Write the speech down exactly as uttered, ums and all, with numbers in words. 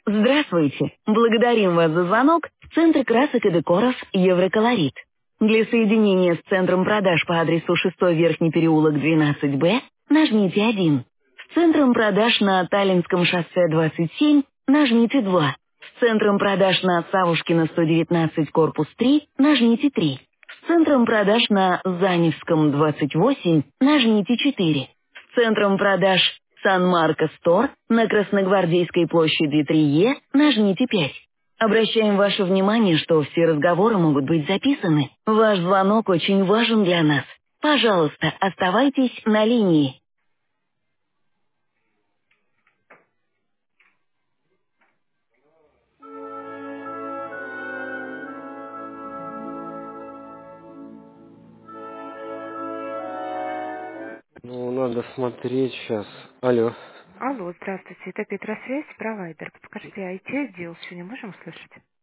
Здравствуйте! Благодарим вас за звонок в Центр красок и декоров «Евроколорит». Для соединения с центром продаж по адресу шестой Верхний переулок двенадцать Б нажмите один. С центром продаж на Таллинском шоссе двадцать семь нажмите два. С центром продаж на Савушкина сто девятнадцать корпус три нажмите три. С центром продаж на Заневском двадцать восемь нажмите четыре. С центром продаж Сан-Марко Стор на Красногвардейской площади три Е нажмите пять. Обращаем ваше внимание, что все разговоры могут быть записаны. Ваш звонок очень важен для нас. Пожалуйста, оставайтесь на линии. Ну, надо смотреть сейчас. Алло. Алло, здравствуйте, это Петросвязь, провайдер. Подскажите, ай ти-отдел сегодня можем услышать?